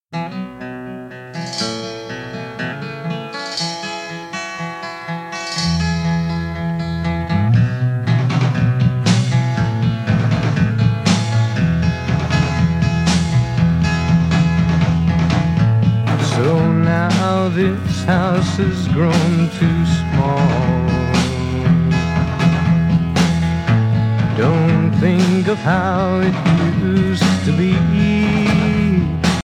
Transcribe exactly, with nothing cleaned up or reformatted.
So now this house has grown too small. Don't think of how it used to be.